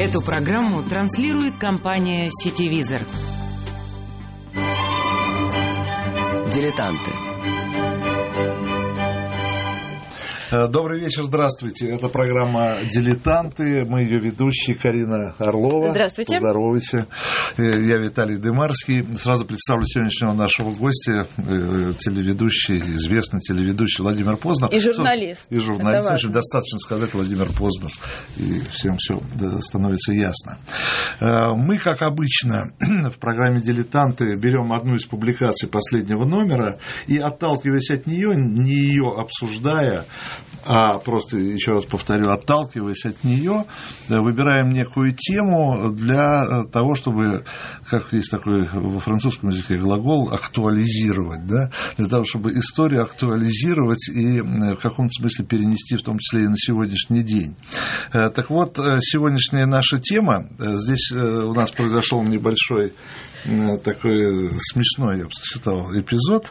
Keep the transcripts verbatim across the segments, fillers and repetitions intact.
Эту программу транслирует компания «Сетевизор». Дилетанты. Добрый вечер, здравствуйте. Это программа «Дилетанты». Мы ее ведущие, Карина Орлова. Здравствуйте. Поздоровайся. Я Виталий Дымарский. Сразу представлю сегодняшнего нашего гостя, телеведущий, известный телеведущий Владимир Познер. И журналист. И журналист. В общем, достаточно сказать Владимир Познер, и всем все становится ясно. Мы, как обычно, в программе «Дилетанты» берем одну из публикаций последнего номера и, отталкиваясь от нее, не ее обсуждая, а просто, еще раз повторю, отталкиваясь от нее, выбираем некую тему для того, чтобы, как есть такой во французском языке глагол, актуализировать, да? Для того, чтобы историю актуализировать и в каком-то смысле перенести, в том числе и на сегодняшний день. Так вот, сегодняшняя наша тема, здесь у нас произошел небольшой такой смешной, я бы сказал, эпизод.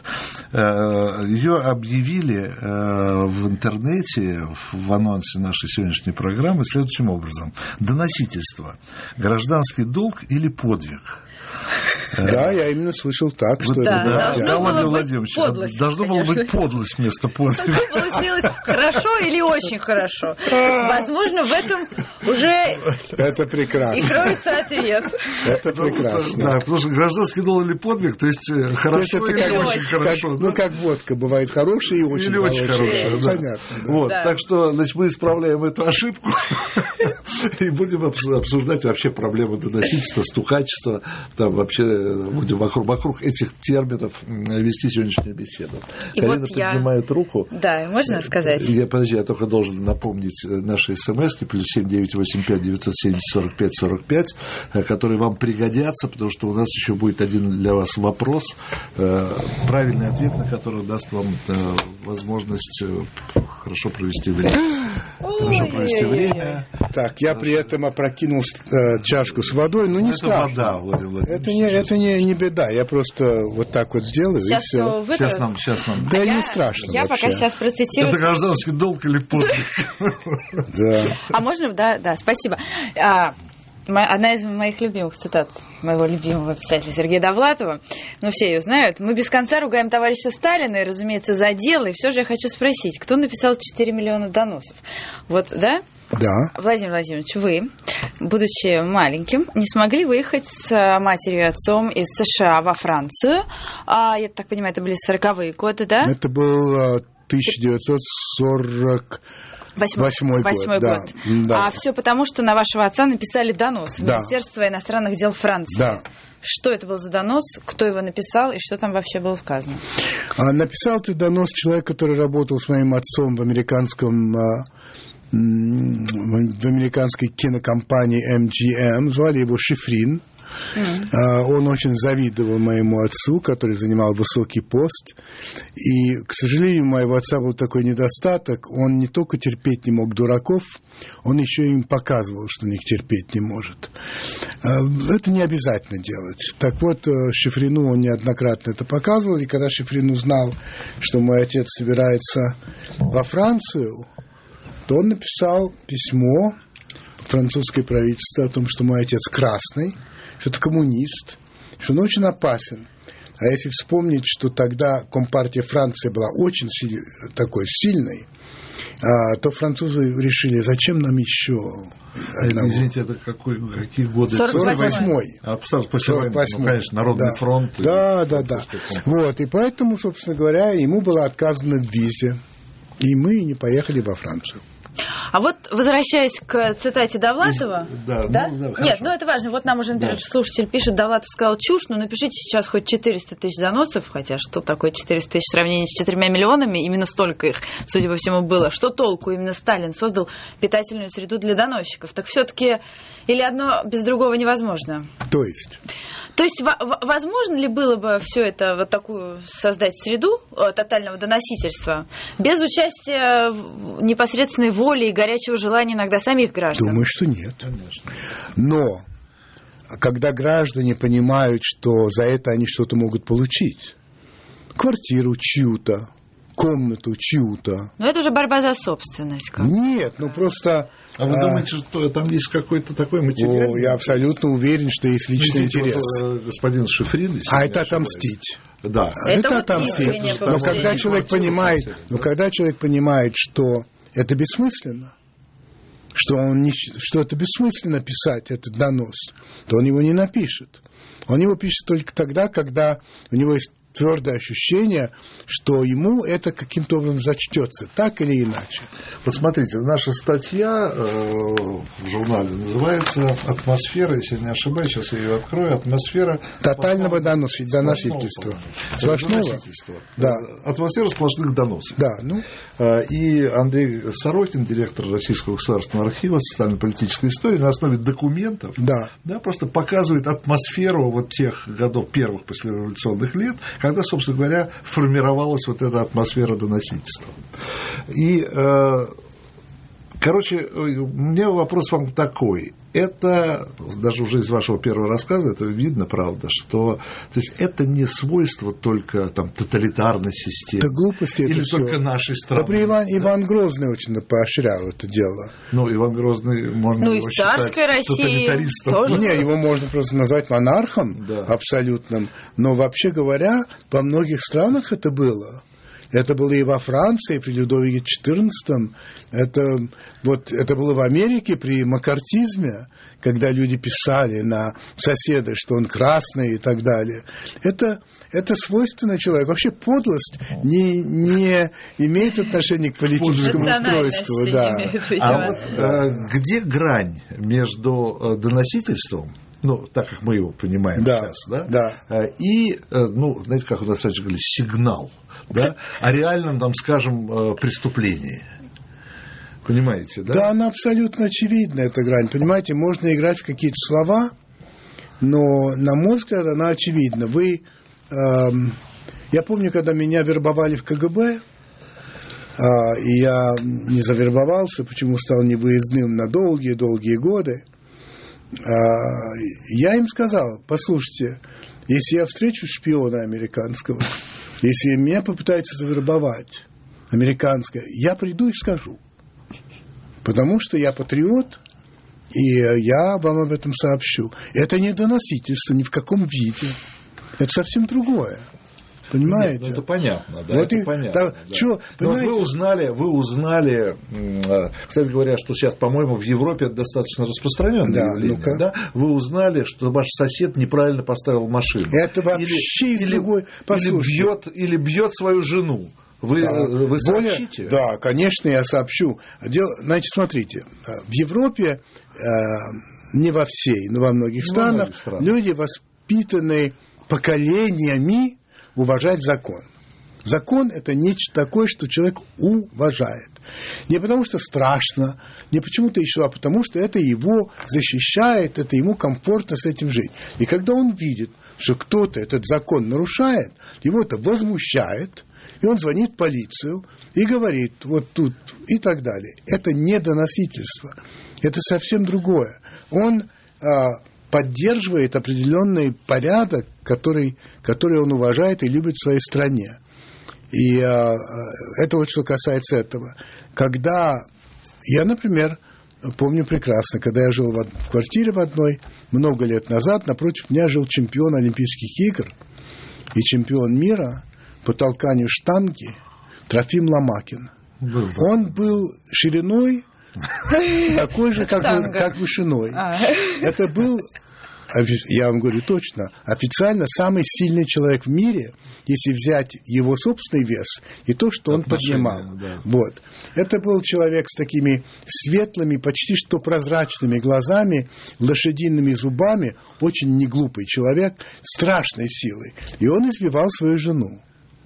Ее объявили в интернете, в анонсе нашей сегодняшней программы следующим образом. Доносительство. Гражданский долг или подвиг? Да, я именно слышал так, что да, это... Да, должно Владимир было Владимирович, быть подлость, должно конечно. было быть подлость вместо подвига. Получилось хорошо или очень хорошо? Возможно, в этом уже это прекрасно. И кроется ответ. Это прекрасно. Да, потому что гражданский долг или подвиг, то есть хорошо то есть или как, очень как, хорошо. Как, да? Ну, как водка, бывает хорошая и очень или хорошая. очень хорошая, да. Понятно. Да. Вот, Да. так что, значит, мы исправляем эту ошибку и будем обсуждать вообще проблемы доносительства, стукачества, там вообще будем вокруг, вокруг этих терминов вести сегодняшнюю беседу. И Карина вот я... поднимает руку. Да, можно сказать? Я, подожди, я только должен напомнить наши смс-ки, плюс семь девять восемь пять девятьсот семьдесят сорок пять сорок пять, которые вам пригодятся, потому что у нас еще будет один для вас вопрос, правильный ответ на который даст вам возможность хорошо провести время. Хорошо провести время. Так, я при этом опрокинул э, чашку с водой, но не это страшно. Вода, Владимир Владимирович. Это, не, это не, не беда, я просто вот так вот сделаю, Сейчас и все. все Сейчас нам, сейчас нам. Да а не я, страшно Я вообще. пока сейчас процитирую. Это гражданский долг или подвиг? Да. А можно? Да, да, спасибо. А, одна из моих любимых цитат моего любимого писателя Сергея Довлатова, ну, все ее знают. Мы без конца ругаем товарища Сталина, и, разумеется, за дело. И все же я хочу спросить, кто написал четыре миллиона доносов? Вот, да? Да. Владимир Владимирович, вы, будучи маленьким, не смогли выехать с матерью и отцом из США во Францию. А, я так понимаю, это были сороковые годы, да? Это был тысяча девятьсот сорок восьмой год. Восьмой да. год. Да. А все потому, что на вашего отца написали донос в Да. Министерство иностранных дел Франции. Да. Что это был за донос, кто его написал и что там вообще было сказано? А, написал ты донос человек, который работал с моим отцом в американском... в американской кинокомпании эм джи эм, звали его Шифрин. Mm. Он очень завидовал моему отцу, который занимал высокий пост. И, к сожалению, у моего отца был такой недостаток. Он не только терпеть не мог дураков, он еще им показывал, что он их терпеть не может. Это не обязательно делать. Так вот, Шифрину он неоднократно это показывал. И когда Шифрин узнал, что мой отец собирается во Францию, то он написал письмо в французское правительство о том, что мой отец красный, что это коммунист, что он очень опасен. А если вспомнить, что тогда Компартия Франции была очень силь, такой сильной, а, то французы решили, зачем нам еще одного? Извините, это какой, какие годы? сорок восьмой. А после войны, ну, конечно, Народный да. фронт. Да, да, да. Вот, и поэтому, собственно говоря, ему было отказано в визе. И мы не поехали во Францию. А вот, возвращаясь к цитате Довлатова... Да, да? Ну, да, Нет, ну это важно. Вот нам уже, например, да. слушатель пишет, Довлатов сказал чушь, но напишите сейчас хоть четыреста тысяч доносов, хотя что такое четыреста тысяч в сравнении с четырьмя миллионами, именно столько их, судя по всему, было. Что толку? Именно Сталин создал питательную среду для доносчиков. Так все-таки или одно без другого невозможно? То есть... То есть, возможно ли было бы все это, вот такую создать среду тотального доносительства, без участия непосредственной воли и горячего желания иногда самих граждан? Думаю, что нет. Конечно. Но когда граждане понимают, что за это они что-то могут получить, квартиру чью-то, комнату чью-то. Но это уже борьба за собственность. Как? Нет, ну просто... А вы а, думаете, что там есть какой-то такой материал? О, я абсолютно уверен, что есть личный Видите, интерес. Вот, господин Шифрин... А это отомстить. Да. Это Это вот отомстить. искреннее Но побуждение. когда человек понимает, но когда человек понимает, что это бессмысленно, что, он не, что это бессмысленно писать этот донос, то он его не напишет. Он его пишет только тогда, когда у него есть твердое ощущение, что ему это каким-то образом зачтется, так или иначе. Вот смотрите, наша статья э, в журнале называется «Атмосфера», если я не ошибаюсь, сейчас я ее открою, «Атмосфера Тотального сплошного, доносительства. Сплошного? Сплошного? Да. Атмосфера сплошных доносов. Да, ну... И Андрей Сорокин, директор Российского государственного архива социально-политической истории, на основе документов Да. Да, просто показывает атмосферу вот тех годов первых послереволюционных лет, когда, собственно говоря, формировалась вот эта атмосфера доносительства. И, э, короче, у меня вопрос вам такой. Это, даже уже из вашего первого рассказа, это видно, правда, что то есть это не свойство только там, тоталитарной системы. Это глупости. Или это только всё. нашей страны. Да при Иван, да? Иван Грозный очень поощрял это дело. Ну, Иван Грозный, можно ну, его и в царской считать России тоталитаристом. тоже. Не, его можно просто назвать монархом Да. абсолютным. Но вообще говоря, во многих странах это было. Это было и во Франции при Людовике четырнадцатом, это, вот, это было в Америке при маккартизме, когда люди писали на соседа, что он красный и так далее. Это, это свойственно человеку. Вообще подлость не, не имеет отношения к политическому устройству. Да. А вот э, где грань между доносительством, ну, так как мы его понимаем Да, сейчас, да, да. и, ну, знаете, как у нас раньше говорили, сигнал, да, о реальном, там, скажем, преступлении. Понимаете, да? Да, она абсолютно очевидна, эта грань. Понимаете, можно играть в какие-то слова, но, на мой взгляд, она очевидна. Вы, эм, я помню, когда меня вербовали в ка гэ бэ, э, и я не завербовался, почему стал невыездным на долгие-долгие годы, я им сказал: послушайте, если я встречу шпиона американского, если меня попытаются завербовать американское, я приду и скажу. Потому что я патриот, и я вам об этом сообщу. Это не доносительство ни в каком виде. Это совсем другое. Понимаете? Нет, ну это понятно, да, вот это и, понятно. Да, да. Чё, Но вот вы узнали, вы узнали, кстати говоря, что сейчас, по-моему, в Европе это достаточно распространенное да, явление, ну-ка. да? Вы узнали, что ваш сосед неправильно поставил машину. Это вообще или, из другой... Или бьет, или бьет свою жену. Вы, да. вы Более, сообщите? да, конечно, я сообщу. Дело, значит, смотрите, в Европе, э, не во всей, но во многих не странах, во многих странах, люди воспитаны поколениями уважать закон. Закон – это нечто такое, что человек уважает. Не потому что страшно, не почему-то еще, а потому что это его защищает, это ему комфортно с этим жить. И когда он видит, что кто-то этот закон нарушает, его это возмущает, и он звонит в полицию и говорит, вот тут, и так далее. Это не доносительство, это совсем другое. Он а, поддерживает определенный порядок, который, который он уважает и любит в своей стране. И а, это вот что касается этого. Когда я, например, помню прекрасно, когда я жил в, в квартире в одной много лет назад, напротив меня жил чемпион Олимпийских игр и чемпион мира по толканию штанги Трофим Ломакин. Был, да. Он был шириной такой же, как, как вышиной. Это был, я вам говорю точно, официально самый сильный человек в мире, если взять его собственный вес и то, что он поднимал. Да. Вот. Это был человек с такими светлыми, почти что прозрачными глазами, лошадиными зубами, очень неглупый человек, страшной силой. И он избивал свою жену.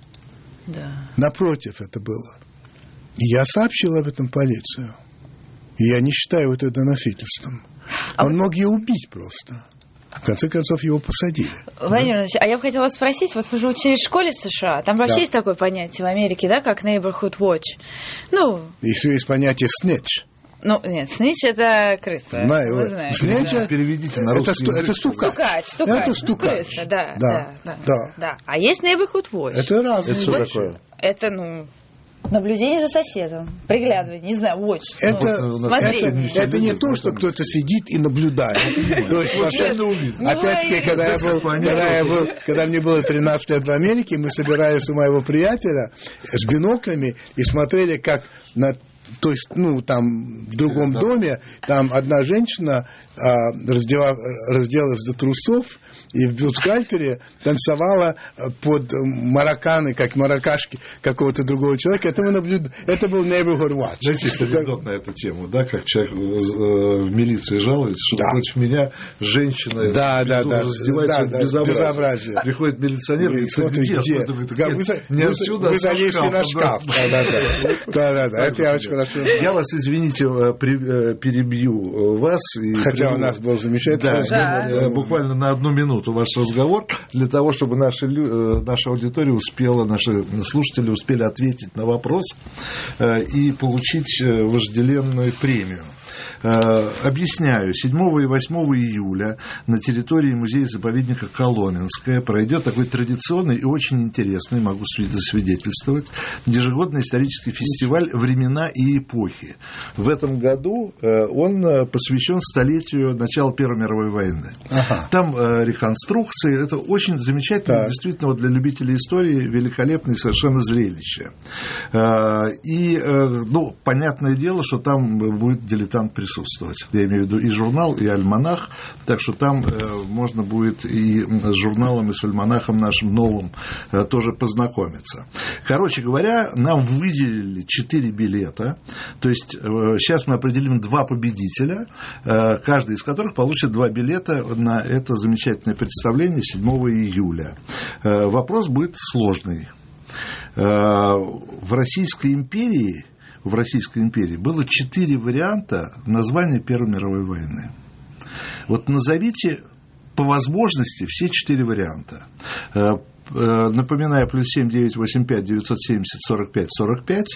Да. Напротив это было. И я сообщил об этом полицию. И я не считаю это доносительством. А Он вы... мог ее убить просто. В конце концов, его посадили. Владимир Иванович, а я бы хотела вас спросить, вот вы же учились в школе в США, там вообще да. есть такое понятие в Америке, да, как neighborhood watch? Ну... Еще есть понятие snitch. Ну, нет, снич – это крыса. Знаю, вы знаете. снич Да. Переведите на это, русский сту, язык. это стукач. Стукач, стукач. Это стукач. Ну, крыса, да, Да, да, да, да. да. А есть neighborhood watch. Это разные Это что вещи. такое? Это, ну, Наблюдение за соседом, приглядывание, не знаю, watch. Это, ну, это, это, это не то, что кто-то сидит и наблюдает. То есть, опять-таки, когда я был, когда я был, когда мне было тринадцать лет в Америке, мы собирались у моего приятеля с биноклями и смотрели, как на то есть, ну, там, в другом доме, там одна женщина а, раздела, разделась до трусов и в бюстгальтере танцевала под марокканы, как мароккашки какого-то другого человека. Это, мы наблюд... Это был neighborhood watch. Знаете, есть анекдот на эту тему, да, как человек в милиции жалуется, что да. против меня женщина да, да, да, раздевается да, в безобразие. безобразие. Приходит милиционер и говорит, где? где? Говорит, Нет, вы, не вы, отсюда, вы а со залезли шкафа. на шкаф. Да-да-да. Это я очень хорошо. Я вас, извините, перебью вас. Хотя у нас был замечательный разговор. Буквально на одну минуту ваш разговор, для того, чтобы наши, наша аудитория успела, наши слушатели успели ответить на вопрос и получить вожделенную премию. Объясняю, седьмого и восьмого июля на территории музея-заповедника Коломенское пройдет такой традиционный и очень интересный, могу засвидетельствовать, ежегодный исторический фестиваль «Времена и эпохи». В этом году он посвящен столетию начала Первой мировой войны. Ага. Там реконструкции, это очень замечательно, так. действительно, вот для любителей истории великолепное совершенно зрелище. И, ну, понятное дело, что там будет дилетант присутствовать. Я имею в виду и журнал, и альманах, так что там э, можно будет и с журналом, и с альманахом нашим новым э, тоже познакомиться. Короче говоря, нам выделили четыре билета, то есть э, сейчас мы определим два победителя, э, каждый из которых получит два билета на это замечательное представление седьмого июля. Э, вопрос будет сложный. Э, в Российской империи в Российской империи было четыре варианта названия Первой мировой войны. Вот назовите по возможности все четыре варианта. Напоминаю, плюс семь девятьсот восемьдесят пять девятьсот семьдесят сорок пять сорок пять.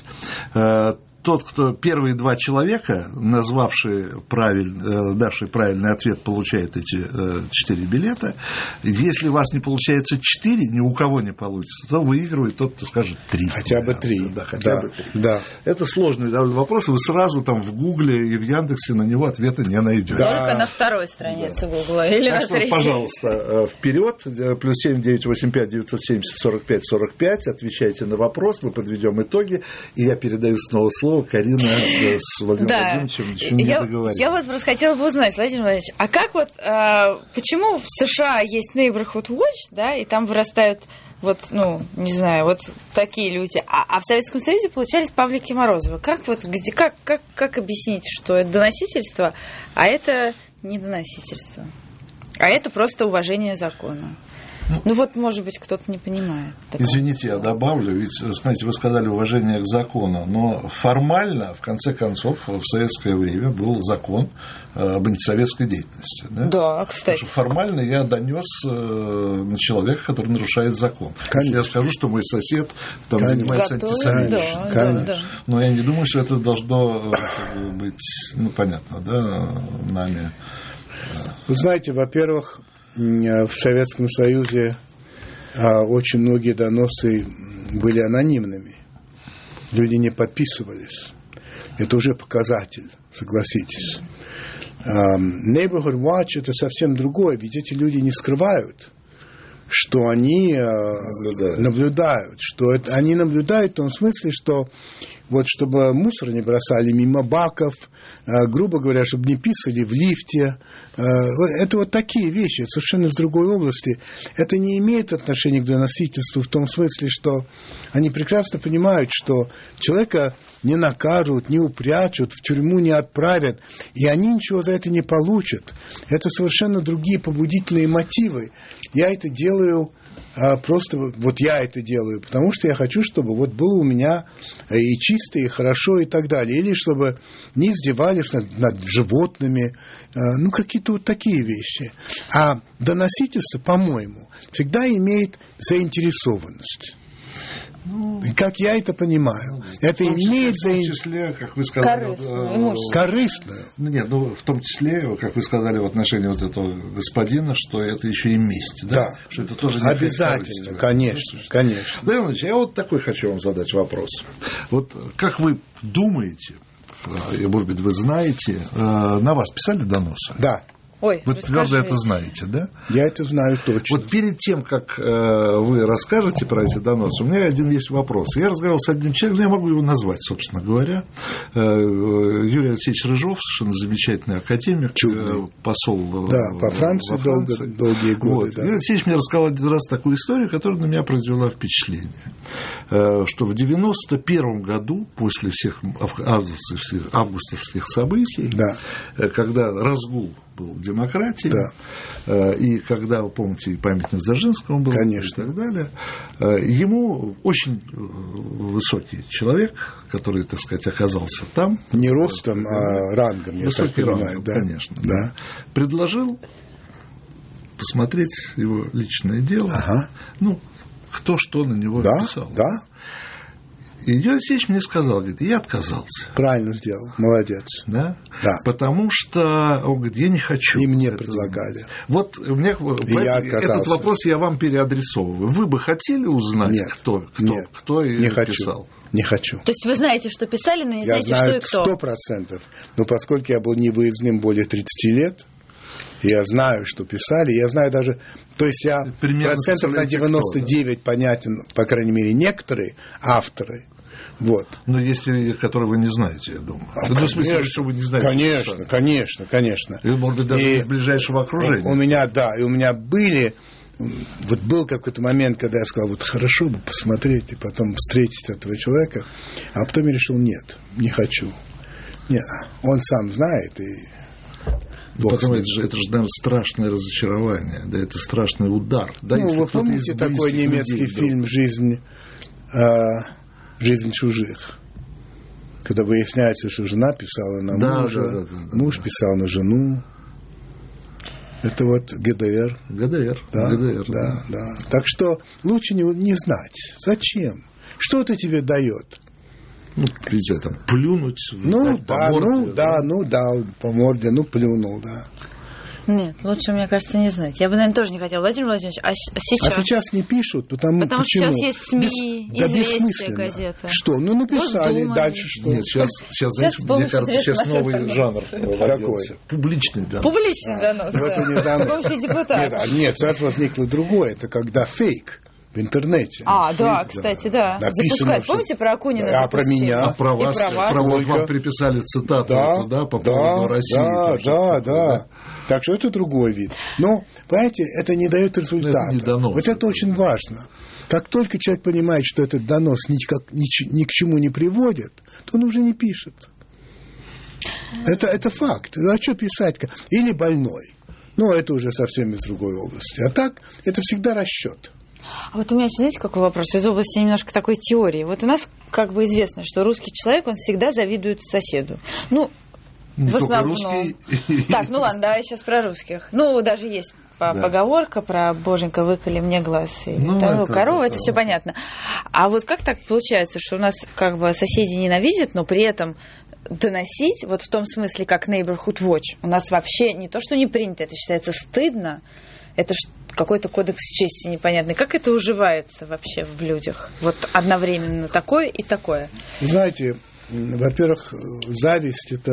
Тот, кто первые два человека, назвавшие правиль, давшие правильный ответ, получает эти четыре билета. Если у вас не получается четыре, ни у кого не получится, то выигрывает тот, кто скажет три. Хотя бы три. Да, хотя да, бы три. Да. Это сложный вопрос, вы сразу там в Гугле и в Яндексе на него ответа не найдете. Да. Только на второй странице Гугла да. или так на что, третьей. Пожалуйста, вперед, плюс семь девятьсот восемьдесят пять девятьсот семьдесят сорок пять сорок пять, отвечайте на вопрос, мы подведем итоги, и я передаю снова слово Карина с Владимиром да. Владимировичем еще не я, договорились. Я вот просто хотела бы узнать, Владимир Владимирович, а как вот, э, почему в США есть Neighborhood Watch, да, и там вырастают вот, ну, не знаю, вот такие люди, а, а в Советском Союзе получались Павлики Морозовы. Как вот, где, как, как, как объяснить, что это доносительство, а это не доносительство, а это просто уважение закона? Ну, ну вот, может быть, кто-то не понимает. Такого. Извините, я добавлю, ведь, знаете, вы сказали уважение к закону, но формально, в конце концов, в советское время был закон об антисоветской деятельности. Да, да кстати. Потому что формально я донес на человека, который нарушает закон. Конечно. Если я скажу, что мой сосед там Конечно. занимается антисоветом. Да, да, да. Но я не думаю, что это должно быть, ну, понятно, да, нами. Вы знаете, во-первых, в Советском Союзе очень многие доносы были анонимными. Люди не подписывались. Это уже показатель, согласитесь. Neighborhood Watch – это совсем другое, ведь эти люди не скрывают, что они наблюдают, наблюдают что это, они наблюдают в том смысле, что вот чтобы мусор не бросали мимо баков, грубо говоря, чтобы не писали в лифте. Это вот такие вещи, совершенно из другой области. Это не имеет отношения к доносительству в том смысле, что они прекрасно понимают, что человека не накажут, не упрячут, в тюрьму не отправят, и они ничего за это не получат. Это совершенно другие побудительные мотивы. Я это делаю... Просто вот я это делаю, потому что я хочу, чтобы вот было у меня и чисто, и хорошо, и так далее. Или чтобы не издевались над, над животными, ну, какие-то вот такие вещи. А доносительство, по-моему, всегда имеет заинтересованность. Ну, и как я это понимаю, ну, это в том числе, имеет за... В том числе, как вы сказали... Корыстную, э, корыстную. Нет, ну, в том числе, как вы сказали в отношении вот этого господина, что это еще и месть, да? Да. Что это тоже не обязательно, конечно, конечно. Владимир Владимирович, я вот такой хочу вам задать вопрос. Вот как вы думаете, и, может быть, вы знаете, на вас писали доносы? Да. Ой, вы расскажи. твердо это знаете, да? Я это знаю точно. Вот перед тем, как э, вы расскажете про эти доносы, у меня один есть вопрос. Я разговаривал с одним человеком, я могу его назвать, собственно говоря. Э, Юрий Алексеевич Рыжов, совершенно замечательный академик, э, посол да, по Франции, во Франции. Долго, долгие годы. Вот. Да. Юрий Алексеевич мне рассказал один раз такую историю, которая на меня произвела впечатление. Э, что в девяносто первом году, после всех августовских, августовских событий, да. э, когда разгул был демократии, да. И когда, вы помните, и памятник Дзержинскому был, конечно. И так далее, ему очень высокий человек, который, так сказать, оказался там. Не ростом, да, а рангом, я так понимаю. Рангом, да. конечно. Да. Да. Предложил посмотреть его личное дело, ага. ну, кто что на него да, писал. Да. И Юрий Алексеевич мне сказал, говорит, я отказался. Правильно сделал, молодец. Да? Да. Потому что, он говорит, я не хочу. И мне предлагали. Знать. Вот мне, я этот вопрос я вам переадресовываю. Вы бы хотели узнать, нет, кто, кто, нет, кто не писал? Хочу. Не хочу. То есть вы знаете, что писали, но не я знаете, знаю что и кто? Сто процентов. Но поскольку я был невыездным более тридцати лет, я знаю, что писали, я знаю даже, то есть я примерно процентов на девяносто девять кто, да? Понятен, по крайней мере, некоторые авторы. Вот. Но есть и которые вы не знаете, я думаю. А, ну, конечно, в смысле, что вы не знаете. Конечно, конечно, конечно. И, может быть, даже и из ближайшего окружения. У, у меня, да, и у меня были, вот был какой-то момент, когда я сказал, вот хорошо бы посмотреть и потом встретить этого человека, а потом я решил, нет, не хочу. Нет, он сам знает, и ну, потом это же, это же, наверное, страшное разочарование, да, это страшный удар. Да, ну, вы помните такой немецкий людей, фильм «Жизнь», э, «Жизнь чужих», когда выясняется, что жена писала на да, мужа, да, да, да, муж да. писал на жену. Это вот ГДР. ГДР, да, ГДР. Да, да, да. Так что лучше не, не знать. Зачем? Что это тебе дает? Ну, видите, там, плюнуть ну, по да, морде. Ну, да, ну, да, по морде, ну, плюнул, да. Нет, лучше, мне кажется, не знать. Я бы, наверное, тоже не хотела. Владимир Владимирович, а сейчас? А сейчас не пишут, потому, потому почему? что сейчас есть СМИ, Без, да, известия, газеты. Что? Ну, написали, Госдума. Дальше что? Нет, сейчас, сейчас, сейчас знаете, мне кажется, сейчас новый жанр Какой? Публичный донос. Публичный донос, да. С помощью депутатов. Нет, сейчас возникло другое. Это когда фейк. В интернете. А, да, кстати, да. Запускают. Что... Помните про Акунина? Да, про меня. А про вас, про вас. Про вот вам приписали цитату, да, это, да, по да, поводу России. Да, тоже, да, да, да. Так что это другой вид. Но, понимаете, это не дает результата. Это не донос, вот это, это очень важно. Как только человек понимает, что этот донос ни, как, ни, ни к чему не приводит, то он уже не пишет. Это, это факт. А что писать? Или больной. Но это уже совсем из другой области. А так, это всегда расчет. А вот у меня, знаете, какой вопрос? Из области немножко такой теории. Вот у нас как бы известно, что русский человек, он всегда завидует соседу. Ну, не в основном. Русский. Так, ну ладно, давай сейчас про русских. Ну, даже есть да. поговорка про «Боженька, выколи мне глаз». И ну, это, корова, это, это все понятно. А вот как так получается, что у нас как бы соседи ненавидят, но при этом доносить, вот в том смысле, как neighborhood watch, у нас вообще не то, что не принято, это считается стыдно. Это ж какой-то кодекс чести непонятный. Как это уживается вообще в людях? Вот одновременно такое и такое. Знаете, во-первых, зависть – это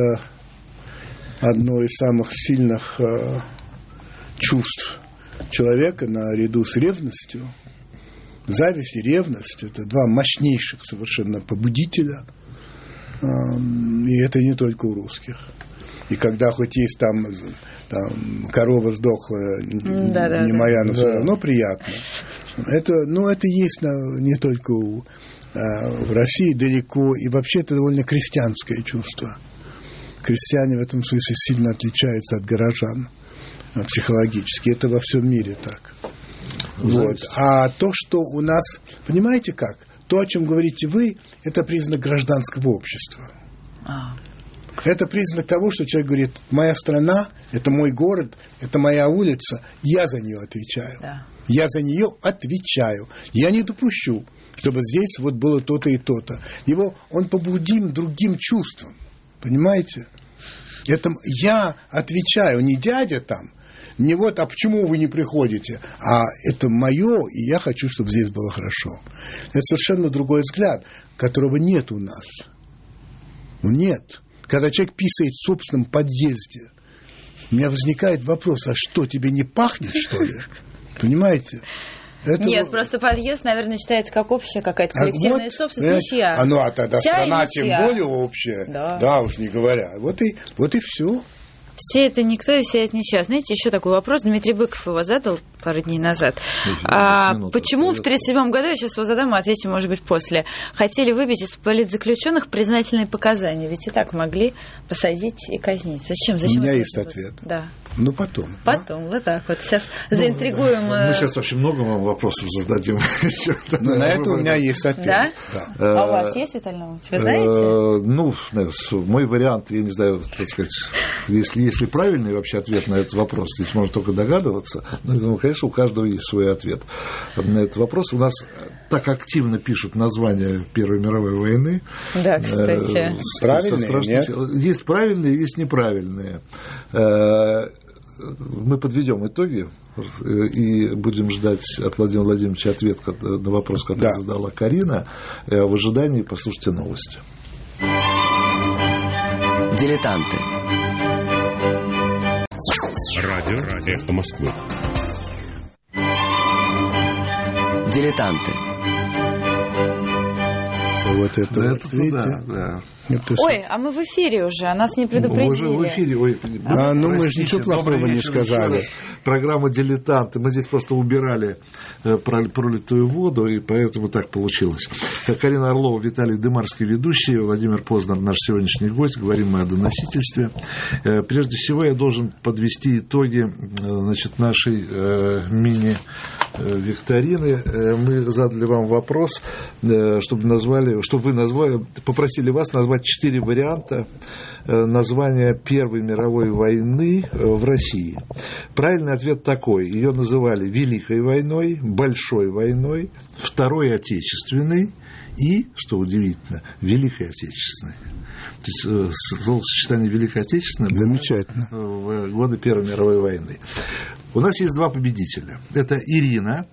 одно из самых сильных э, чувств человека наряду с ревностью. Зависть и ревность – это два мощнейших совершенно побудителя. Э, и это не только у русских. И когда хоть есть там... Там, корова сдохла, да, да, не да. моя, но да. все равно приятно. Это, ну, это есть на, не только у, а, в России, далеко, и вообще это довольно крестьянское чувство. Крестьяне в этом смысле сильно отличаются от горожан а, психологически. Это во всем мире так. Вот. А то, что у нас, понимаете как, то, о чем говорите вы, это признак гражданского общества. А. Это признак того, что человек говорит, моя страна, это мой город, это моя улица, я за нее отвечаю. Да. Я за нее отвечаю. Я не допущу, чтобы здесь вот было то-то и то-то. Его, он побудим другим чувствам, понимаете? Это я отвечаю, не дядя там, не вот, а почему вы не приходите, а это мое, и я хочу, чтобы здесь было хорошо. Это совершенно другой взгляд, которого нет у нас. Ну, нет. Когда человек писает в собственном подъезде, у меня возникает вопрос, а что, тебе не пахнет, что ли? Понимаете? Это... Нет, просто подъезд, наверное, считается как общая какая-то коллективная вот, собственность, ничья. А ну, а тогда Вся страна тем более общая. Да. Да, уж не говоря. Вот и, вот и все. Все это никто, и все это ничья. Знаете, еще такой вопрос. Дмитрий Быков его задал пару дней назад. А, почему в тридцать седьмом году, я сейчас его задам, а ответим, может быть, после, хотели выбить из политзаключенных признательные показания? Ведь и так могли посадить и казнить. Зачем? Зачем? У меня есть ответ. Да. Ну, потом. Потом, да? Вот так вот. Сейчас ну, заинтригуем. Да. Мы сейчас вообще много вам вопросов зададим. Но на это у меня есть ответ. Да? Да. А у вас есть, Виталий Иванович? Вы знаете? Ну, мой вариант, я не знаю, так сказать, если, если правильный вообще ответ на этот вопрос, здесь можно только догадываться. Ну, конечно, у каждого есть свой ответ на этот вопрос. У нас так активно пишут название Первой мировой войны. Да, кстати. Правильные, нет? Есть правильные, есть неправильные. Мы подведем итоги и будем ждать от Владимира Владимировича ответ на вопрос, который да. задала Карина. В ожидании послушайте новости. Дилетанты. Радио «Эхо Москвы». Дилетанты. Вот это, да, вот, это видите? Да, да. Это ой, а мы в эфире уже, а нас не предупредили. Мы уже в эфире. Ой, а, ну, мы же ничего плохого не сказали. Программа «Дилетанты». Мы здесь просто убирали пролитую воду, и поэтому так получилось. Карина Орлова, Виталий Дымарский, ведущий, Владимир Познер, наш сегодняшний гость. Говорим мы о доносительстве. Прежде всего, я должен подвести итоги, значит, нашей мини-викторины. Мы задали вам вопрос, чтобы, назвали, чтобы вы назвали, попросили вас назвать четыре варианта названия Первой мировой войны в России. Правильный ответ такой. Ее называли Великой войной, Большой войной, Второй Отечественной и, что удивительно, Великой Отечественной. То есть словосочетание Великой Отечественной замечательно в годы Первой мировой войны. У нас есть два победителя. Это Ирина.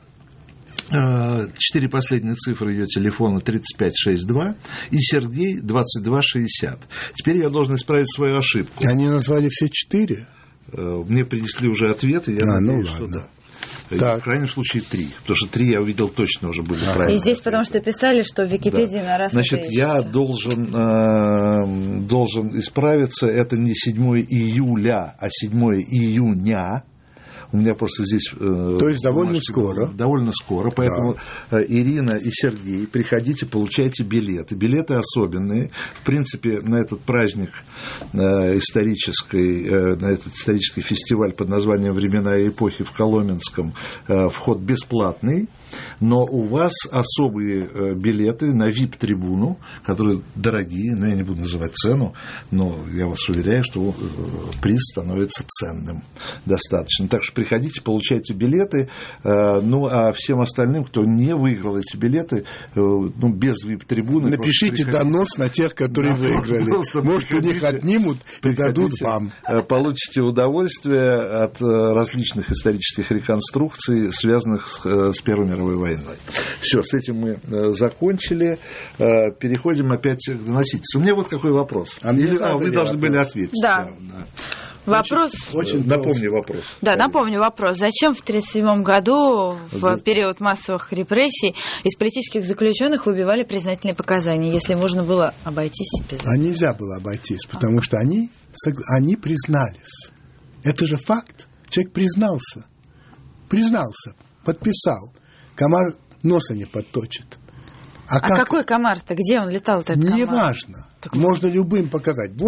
Четыре последние цифры ее телефона тридцать пять шестьдесят два и Сергей двадцать два шестьдесят. Теперь я должен исправить свою ошибку. Они назвали все четыре? Мне принесли уже ответы, я а, надеюсь, ну, что ладно. да. Так. В крайнем случае три, потому что три я увидел точно уже были а. правильные. И здесь ответы. Потому что писали, что в Википедии да. на раз Значит, я должен, э, должен исправиться, это не седьмое июля, а седьмое июня. У меня просто здесь... То есть довольно скоро. Довольно скоро, поэтому да. Ирина и Сергей, приходите, получайте билеты. Билеты особенные. В принципе, на этот праздник исторический, на этот исторический фестиваль под названием «Времена и эпохи» в Коломенском вход бесплатный. Но у вас особые билеты на ви ай пи-трибуну, которые дорогие, но я не буду называть цену, но я вас уверяю, что приз становится ценным достаточно. Так что приходите, получайте билеты, ну а всем остальным, кто не выиграл эти билеты, ну, без ви ай пи-трибуны... Напишите донос на тех, которые да, выиграли. Может, у них отнимут и дадут вам. Получите удовольствие от различных исторических реконструкций, связанных с, с Первой мировой войной. Все, с этим мы э, закончили. Э, переходим опять к доносительству. У меня вот какой вопрос. А, Или, а вы должны вопрос. были ответить. Да. да, да. Вопрос... Очень, очень напомню вопрос. Да, напомню вопрос. Зачем в тысяча девятьсот тридцать седьмом году, в да. период массовых репрессий, из политических заключенных выбивали признательные показания, если можно было обойтись без этого? А нельзя было обойтись, потому что они, они признались. Это же факт. Человек признался. Признался. Подписал. Комар носа не подточит. А, а как... какой комар-то? Где он летал-то? Не важно. Так... Можно любым показать. Вот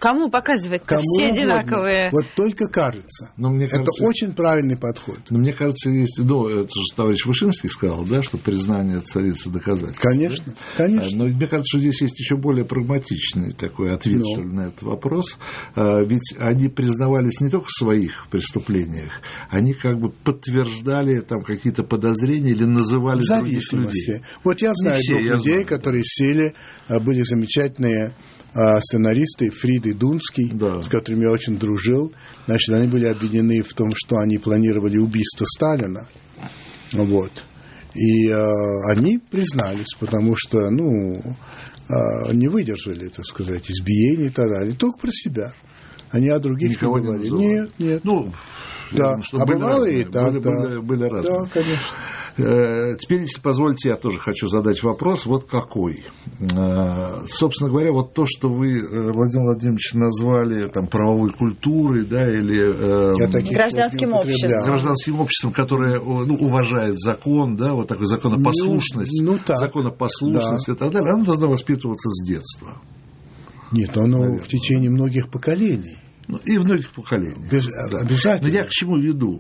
Кому показывать? Кому все угодно. одинаковые. Вот только кажется. Но мне это кажется, очень правильный подход. Но мне кажется, есть, ну, это же товарищ Вышинский сказал, да, что признание царицы доказательств. Конечно, да? конечно. Но мне кажется, что здесь есть еще более прагматичный такой ответ, Но. что ли, на этот вопрос. Ведь они признавались не только в своих преступлениях, они как бы подтверждали там какие-то подозрения или называли других людей. Вот я знаю все, двух я людей, знаю, которые сели, были замечательные сценаристы, Фрид и Дунский, да. с которыми я очень дружил. Значит, они были обвинены в том, что они планировали убийство Сталина. Вот. И э, они признались, потому что, ну, э, не выдержали, так сказать, избиений и так далее. Только про себя. Они о других Никого не говорили. Не нет, нет. Ну, да. Думаю, а бывало разные, и так, были, да. Были, были разные. Да, конечно. Теперь, если позволите, я тоже хочу задать вопрос, вот какой. Собственно говоря, вот то, что вы, Владимир Владимирович, назвали там, правовой культурой, да, или гражданским обществом. Гражданским обществом, которое, ну, уважает закон, да, вот такой законопослушность, ну, ну, так. законопослушность, да. И так далее, оно должно воспитываться с детства. Нет, оно Наверное. в течение многих поколений. Ну, и многих поколений. Без, да. Обязательно. Но я к чему веду?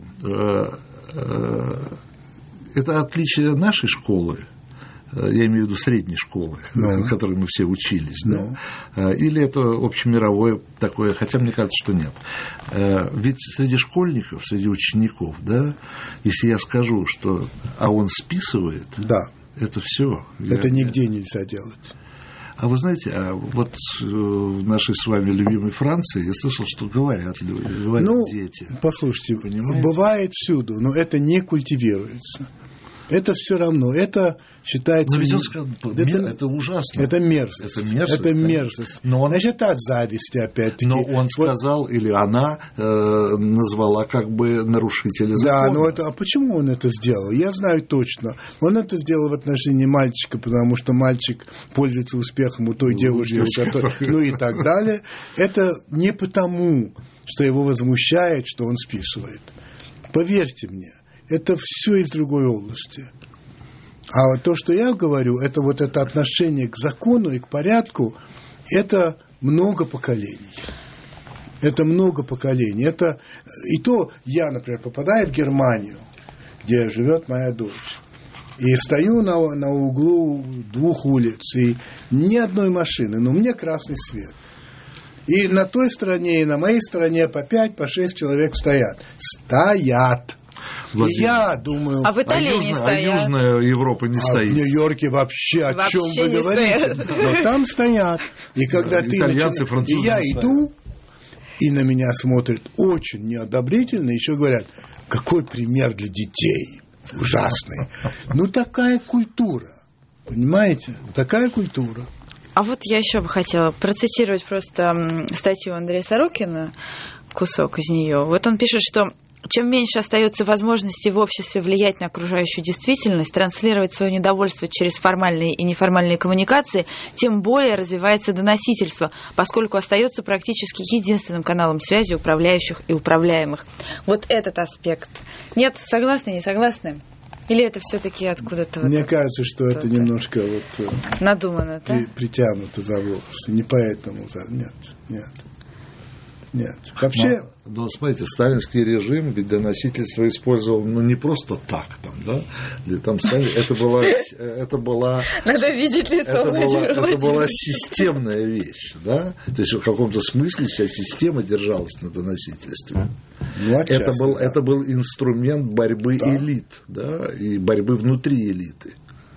Это отличие нашей школы, я имею в виду средней школы, no. в которой мы все учились, no. да? Или это общемировое такое, хотя мне кажется, что нет. Ведь среди школьников, среди учеников, да, если я скажу, что а он списывает, да. это все. Это я, нигде я... нельзя делать. А вы знаете, а вот в нашей с вами любимой Франции я слышал, что говорят люди, говорят ну, дети. Послушайте, понимаете? Бывает всюду, но это не культивируется. Это все равно, это считается... Но ведь он сказал, это, это ужасно. Это мерзость. Это мерзость. Это мерзость. Но он, Значит, от зависти опять-таки. Но он сказал, вот, или она э, назвала как бы нарушителя закона. Да, но это, а почему он это сделал? Я знаю точно. Он это сделал в отношении мальчика, потому что мальчик пользуется успехом у той ну, девушки, у которой, ну и так далее. Это не потому, что его возмущает, что он списывает. Поверьте мне. Это все из другой области. А вот то, что я говорю, это вот это отношение к закону и к порядку, это много поколений. Это много поколений. Это, и то я, например, попадаю в Германию, где живет моя дочь, и стою на, на углу двух улиц, и ни одной машины, но мне красный свет. И на той стороне, и на моей стороне по пять, по шесть человек стоят. Стоят. Владимир. И я думаю... А в Италии а не южная, стоят. А Южная Европа не а стоит. в Нью-Йорке вообще, о вообще чем вы говорите? Стоят. Но там стоят. И когда да, ты итальянцы, начинаешь... французы И я стоят. иду, и на меня смотрят очень неодобрительно, еще говорят, какой пример для детей. Ужасный. Ну, такая культура. Понимаете? Такая культура. А вот я еще бы хотела процитировать просто статью Андрея Сорокина, кусок из нее. Вот он пишет, что чем меньше остается возможности в обществе влиять на окружающую действительность, транслировать свое недовольство через формальные и неформальные коммуникации, тем более развивается доносительство, поскольку остается практически единственным каналом связи управляющих и управляемых. Вот этот аспект. Нет, согласны, не согласны? Или это все-таки откуда-то... Мне вот кажется, что это немножко вот... надумано, да? При, притянуто за волосы. Не поэтому... Нет, нет. Нет. Вообще... Но, но, смотрите, сталинский режим ведь доносительство использовал, ну, не просто так, там, да, или там Сталин, это была, это была, надо видеть лицо это была, Владимира это была системная вещь, да, то есть в каком-то смысле вся система держалась на доносительстве. Ну, отчасти, это был, да. это был инструмент борьбы да. элит, да, и борьбы внутри элиты.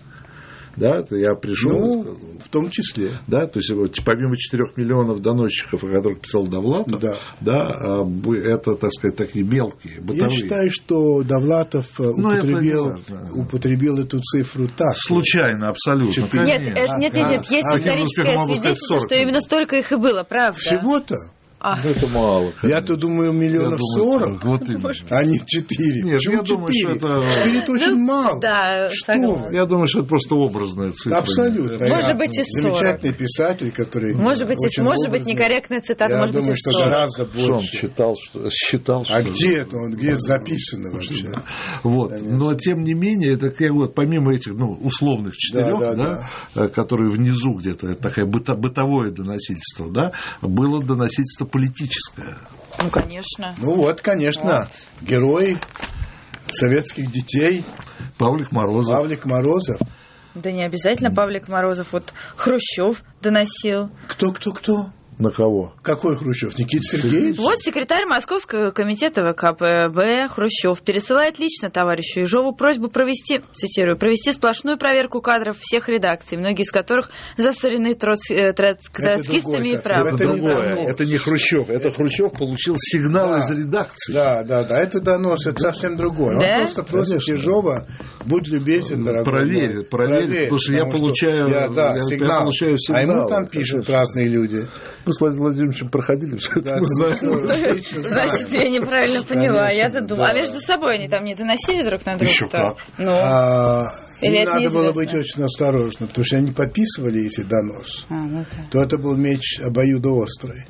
Да, это я пришел. Ну, в том числе. Да, то есть вот, помимо четырёх миллионов доносчиков, о которых писал Довлатов, да. Да, это, так сказать, такие мелкие, бытовые. Я считаю, что Довлатов ну, употребил, это да. употребил эту цифру так. Случайно, абсолютно. Нет, нет, нет, нет, нет, есть а, историческое а, свидетельство, что именно столько их и было, правда. Всего-то? А. Ну, это мало. Я-то думаю, миллионов сорок, вот именно. а не четыре. Нет, Почему я думаю, что это... четыре это очень Ну, мало. да, что? согласна. Я думаю, что это просто образная цифра. Абсолютно. Может Я быть, и сорок. Замечательный писатель, который... Может быть, очень может быть образный. некорректная цитата, Я может думаю, быть, и что сорок. гораздо Что он больше. считал, что, считал, что... А где это он? Где это записано вообще? Вот. Но, тем не менее, это, я говорю, помимо этих ну, условных четырех, Да, да, да, да, которые внизу где-то, это такое быто, бытовое доносительство, да, было доносительство политическое. Ну, конечно. Ну вот, конечно, герой советских детей Павлик Морозов. Павлик Морозов. Да не обязательно Павлик Морозов. Вот Хрущев доносил. Кто, кто, кто? На кого? Какой Хрущев? Никита Сергеевич? Вот секретарь Московского комитета ВКПБ Хрущев пересылает лично товарищу Ежову просьбу провести, цитирую, провести сплошную проверку кадров всех редакций, многие из которых засорены троц, э, троц, троцкистами и совсем. правыми. Это Это не другое. донос. Это не Хрущев. Это Хрущев получил сигнал Да. из редакции. Да, да, да, это донос, это совсем другое. Да? Он просто просит Конечно. Ежова, будь любезен, дорогой. Проверь, мой, проверь, потому что я получаю- я, да, я- я сигнал, получаю а сигналы, ему там пишут конечно. разные люди. Мы с Владимиром Владимировичем проходили все Да, это, мы это знаем. всё отлично знаем. Значит, я неправильно поняла. Конечно, Я-то думала, да. а между собой они там не доносили друг на друга? Еще как. Ну, А, Или им это надо было неизвестно? быть очень осторожным, потому что они подписывали эти доносы, а, ну да. то это был меч обоюдоострый.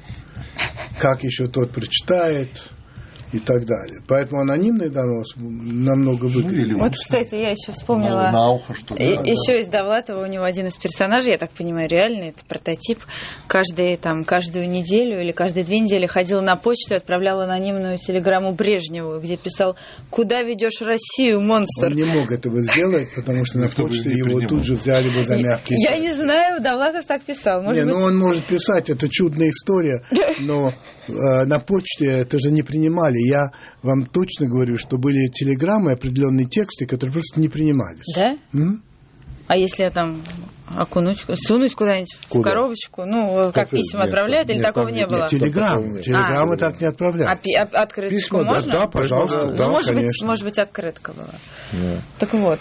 Как еще тот прочитает и так далее. Поэтому анонимный донос намного выгоднее. Вот, кстати, я еще вспомнила. На ухо, что ли? И- Да, еще из Довлатова у него один из персонажей, я так понимаю, реальный, это прототип, каждый, там, каждую неделю или каждые две недели ходил на почту и отправлял анонимную телеграмму Брежневу, где писал: «Куда ведешь Россию, монстр?» Он не мог этого сделать, потому что на Никто бы почте не его принимал. тут же взяли бы за мягкие Я части. не знаю, Довлатов так писал. Может Не, быть, ну он может писать, это чудная история, но э, на почте это же не принимали. Я вам точно говорю, что были телеграммы, определенные тексты, которые просто не принимались. да? М? А если я там окунуть, сунуть куда-нибудь в Куда? коробочку, ну, как Как- письма нет, отправляют, или нет, такого там не нет, было? Нет, телеграмму. такого нет. Телеграммы А. так не А, отправляют. пи- а- открытку Письма, да, можно? Да, пожалуйста, Ну, да, может быть, конечно. может быть, открытка была. Да. Так вот.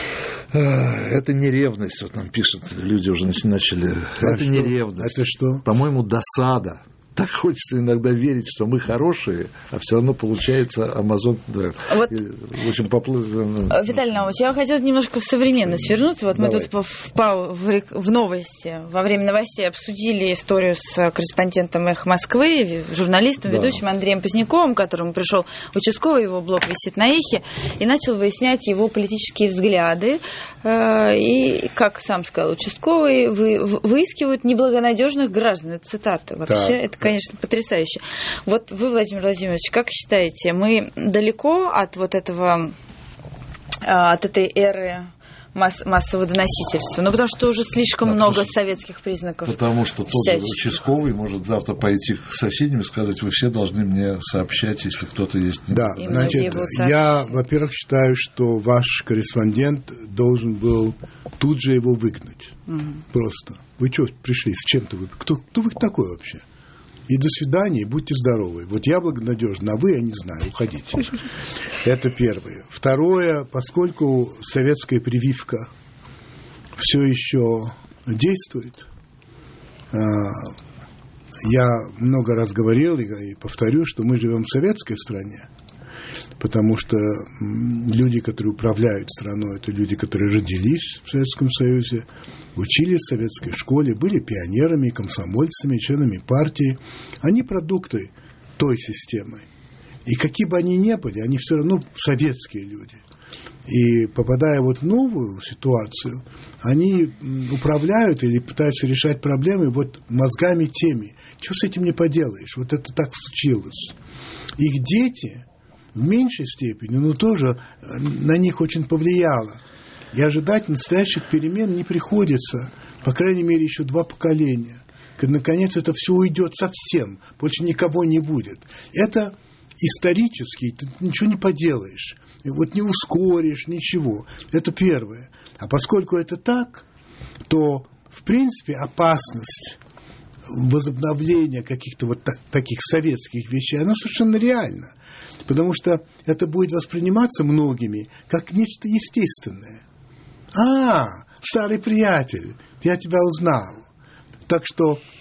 Это не ревность, вот нам пишут, люди уже нач- начали. А Это не что? ревность. Это что? По-моему, досада. Так хочется иногда верить, что мы хорошие, а все равно получается Амазон. Да. Вот. И, в общем, поплыл. Виталий Наумович, я хотела немножко в современность вернуться. Вот мы Давай. тут по- в, пау- в рек- в новости, во время новостей обсудили историю с корреспондентом «Эхо Москвы», ви- журналистом, Да. ведущим Андреем Поздняковым, к которому пришел участковый, его блог висит на «Эхе», и начал выяснять его политические взгляды. Э, И, как сам сказал участковый, вы, в- выискивают неблагонадежных граждан. Это цитата. Вообще, Так. это, конечно, потрясающе. Вот вы, Владимир Владимирович, как считаете, мы далеко от вот этого, а, от этой эры масс- массового доносительства? Ну, потому что уже слишком Да, много потому что- советских признаков. Потому что тот же всяческих. участковый может завтра пойти к соседям и сказать: вы все должны мне сообщать, если кто-то есть. Да, И значит, многие будут сообщать. я, во-первых, считаю, что ваш корреспондент должен был тут же его выгнать. Просто. Вы что пришли, с чем-то вы? Кто, кто вы такой вообще? И до свидания, и будьте здоровы. Вот я благонадежен, а вы, я не знаю, уходите. Это первое. Второе, поскольку советская прививка все еще действует, а, я много раз говорил и и повторю, что мы живем в советской стране, потому что м, люди, которые управляют страной, это люди, которые родились в Советском Союзе, учились в советской школе, были пионерами, комсомольцами, членами партии. Они продукты той системы. И какие бы они ни были, они все равно советские люди. И попадая вот в новую ситуацию, они м, управляют или пытаются решать проблемы вот мозгами теми. Что с этим не поделаешь? Вот это так случилось. Их дети в меньшей степени, но тоже э, на них очень повлияло. И ожидать настоящих перемен не приходится, по крайней мере, еще два поколения. Когда, наконец, это все уйдет совсем, больше никого не будет. Это исторически, ты ничего не поделаешь. Вот не ускоришь, ничего. Это первое. А поскольку это так, то, в принципе, опасность возобновления каких-то вот та- таких советских вещей, она совершенно реальна. Потому что это будет восприниматься многими как нечто естественное. А, старый приятель, я тебя узнал. Так что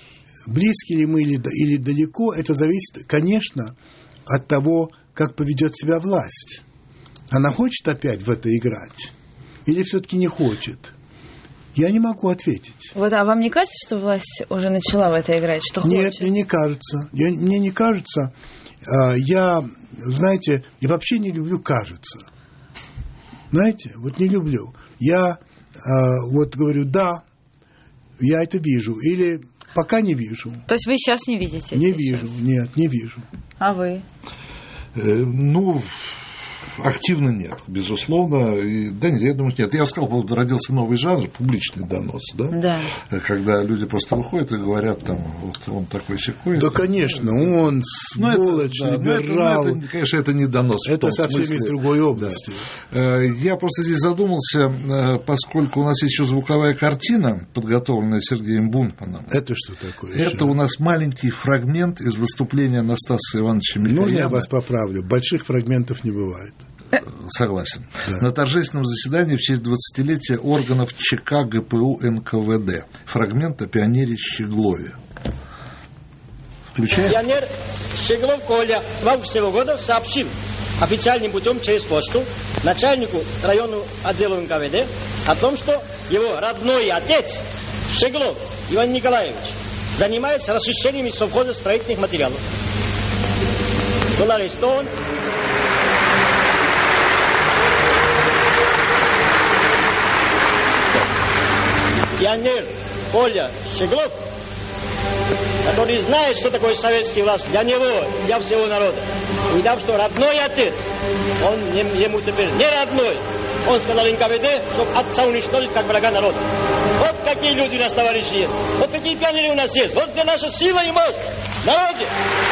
близки ли мы или, или далеко, это зависит, конечно, от того, как поведет себя власть. Она хочет опять в это играть или все-таки не хочет? Я не могу ответить. Вот, а вам не кажется, что власть уже начала в это играть, что Нет, хочет? мне не кажется. Я, мне не кажется. Я, знаете, я вообще не люблю «кажется». Знаете, вот не люблю. Я вот говорю «да», я это вижу, или пока не вижу. То есть вы сейчас не видите? Не сейчас? вижу, нет, не вижу. А вы? Э, ну... Активно нет, безусловно. И, да нет, я думаю, нет. Я сказал, вот родился новый жанр, публичный донос, да? Да. Когда люди просто выходят и говорят, там, вот он такой-сякой. Да, конечно, он сволочь, ну, это, да, либерал. это, это, конечно, это не донос. Это совсем смысле. Из другой области. Да. Я просто здесь задумался, поскольку у нас есть еще звуковая картина, подготовленная Сергеем Бунтманом. Это что такое? Это еще? у нас маленький фрагмент из выступления Анастаса Ивановича Микояна. Можно я вас поправлю? Больших фрагментов не бывает. Согласен. Да. На торжественном заседании в честь двадцатилетия органов ЧК ГПУ эн ка вэ дэ. Фрагмент о пионере Щеглове. Включаем? Пионер Щеглов Коля в августе этого года сообщил официальным путем через почту начальнику районного отдела эн ка вэ дэ о том, что его родной отец Щеглов Иван Николаевич занимается расчищением из совхоза строительных материалов. Был арестован. Пионер Коля Щеглов, который знает, что такое советский власть для него, для всего народа, увидав, что родной отец, он ему теперь не родной, он сказал эн ка вэ дэ, чтобы отца уничтожить как врага народа. Вот какие люди у нас, товарищи, есть. Вот такие пионеры у нас есть. Вот где наша сила и мощь в народе.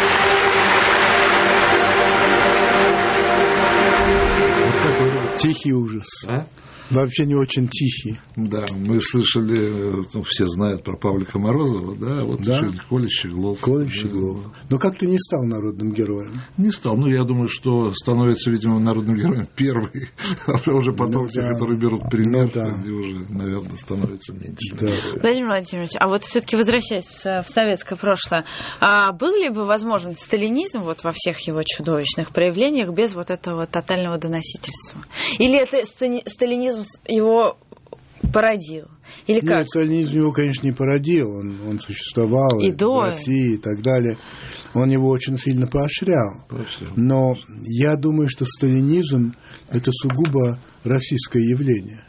Тихий ужас. А? Вообще не очень тихий. Да, мы слышали, ну, все знают про Павлика Морозова, да, вот да. еще Коля Щеглов. Коля Щеглов. Но как ты не стал народным героем? Не стал. Ну, я думаю, что становится, видимо, народным героем первый, а уже потом ну, те, да. которые берут пример, ну, да. они уже, наверное, становятся меньше. Да. Владимир Владимирович, а вот все-таки возвращаясь в советское прошлое, а был ли бы возможен сталинизм вот во всех его чудовищных проявлениях без вот этого тотального доносительства? Или это сталинизм его породил? Или как? Нет, сталинизм его, конечно, не породил. Он, он существовал и в до... России и так далее. Он его очень сильно поощрял. поощрял. Но я думаю, что сталинизм – это сугубо российское явление.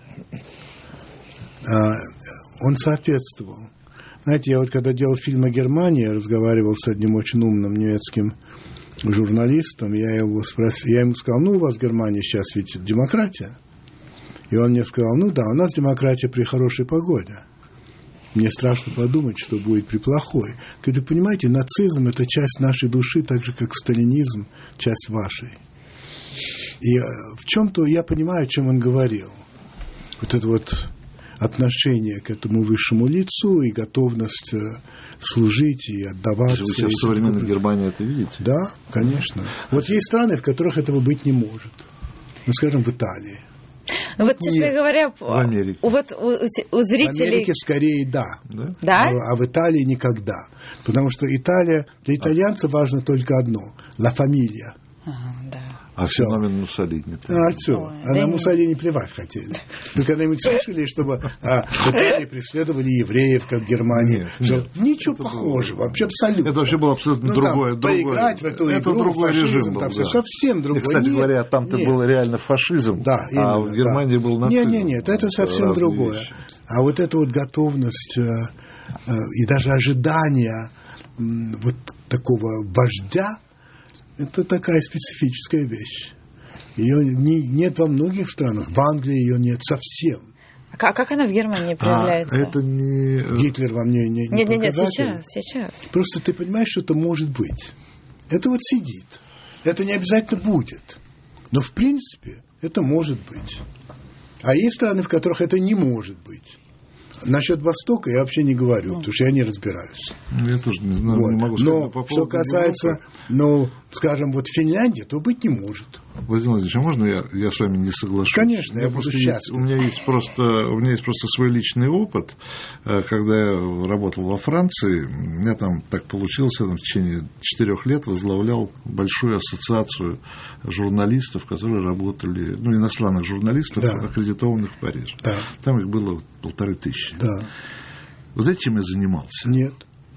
Он соответствовал. Знаете, я вот когда делал фильм о Германии, разговаривал с одним очень умным немецким журналистом, я его спросил, я ему сказал, ну, у вас в Германии сейчас ведь демократия. И он мне сказал, ну да, у нас демократия при хорошей погоде. Мне страшно подумать, что будет при плохой. Вы понимаете, нацизм – это часть нашей души, так же, как сталинизм – часть вашей. И в чем-то я понимаю, о чем он говорил. Вот это вот отношение к этому высшему лицу и готовность служить и отдаваться. Вы сейчас в современной Германии это видите? Да, конечно. Вот есть страны, в которых этого быть не может. Ну, скажем, в Италии. Вот, честно Нет, говоря, в Америке. Вот у, у зрителей... В Америке скорее да. Да? Да? А, а в Италии никогда. Потому что Италия, для итальянца важно только одно – ла фамилия. Ага, да. А феномен Муссолини. А, все. Ой, а да на не... Муссолини плевать хотели. Вы когда-нибудь слышали, чтобы а, в Италии преследовали евреев, как в Германии? Нет, нет. Ничего Это похожего, было... вообще абсолютно. Это вообще было абсолютно ну, другое. Там, другое. Поиграть в эту это игру, другой фашизм, режим был, там да. все совсем другое. И, кстати нет, говоря, там-то нет. был реально фашизм, да, именно, а в Германии да. был нацизм. Нет, нет, нет, это совсем разные другое. вещи. А вот эта вот готовность э, э, и даже ожидание э, вот такого вождя, это такая специфическая вещь. Ее не, нет во многих странах. В Англии ее нет совсем. А как, как она в Германии проявляется? А, это не... Гитлер вам не, не, не Нет, нет, нет, показатель. сейчас, сейчас. Просто ты понимаешь, что это может быть. Это вот сидит. Это не обязательно будет. Но в принципе это может быть. А есть страны, в которых это не может быть. Насчет Востока я вообще не говорю, ну, потому что я не разбираюсь. Я тоже не, знаю, вот. не могу сказать. Но по что касается, ну, скажем, вот Финляндии, то быть не может. Владимир Владимирович, а можно я, я с вами не соглашусь? Конечно, я буду есть, счастлив. У меня есть просто, у меня есть просто свой личный опыт. Когда я работал во Франции, у меня там так получилось, я там в течение четырех лет возглавлял большую ассоциацию журналистов, которые работали, ну, иностранных журналистов, да. аккредитованных в Париже. Да. Там их было полторы тысячи. Да. Вы знаете, чем я занимался? Нет.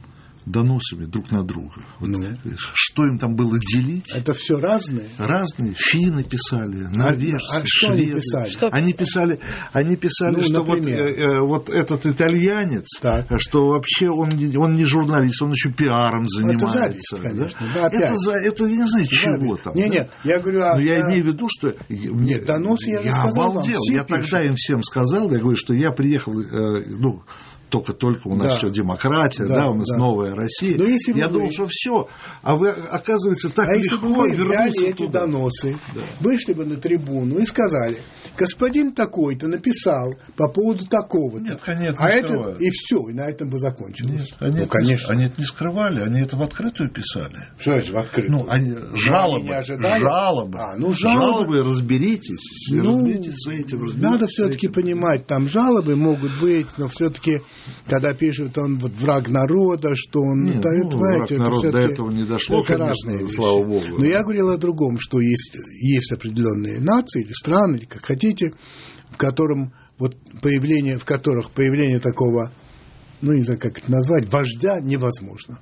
Доносами друг на друга. Вот, ну. Что им там было делить? Это все разные? Разные. Финны писали, норвежцы, а, а что шведы. они писали? Что они писали, они писали, ну, что вот, э, э, вот этот итальянец, так. что вообще он, он не журналист, он еще пиаром занимается. Это зависть, конечно. Да? Да, это, за, это я не знаю, чего зависть. там. Не, да? не, я говорю... А, Но я а... имею в виду, что... Нет, доносы я же я сказал обалдел. Вам, я пишут. Тогда им всем сказал, я говорю, что я приехал, э, ну... Только-только у нас да. все демократия, да, да, у нас да. новая Россия. Я думал, вы... что все, а вы, оказывается, так а легко если бы вы взяли эти туда. доносы, да. вышли бы на трибуну и сказали, господин такой-то написал по поводу такого-то. Нет, они это а не это скрывают. и все, и на этом бы закончилось. Нет, они, ну, это, конечно. они это не скрывали, они это в открытую писали. Что это в открытую? Ну, они, жалобы, они жалобы, а, ну, жалобы. жалобы, разберитесь, ну, разберитесь с этим. Разберитесь надо все-таки понимать, там жалобы могут быть, но все-таки, когда пишут, он вот враг народа, что он... Нет, да, ну, это, враг это народа до этого не дошло, это конечно, разные вещи. Слава Богу. Но я говорил о другом, что есть, есть определенные нации или страны, или как хотите, в котором вот появление, в которых появление такого, ну не знаю, как это назвать, вождя невозможно.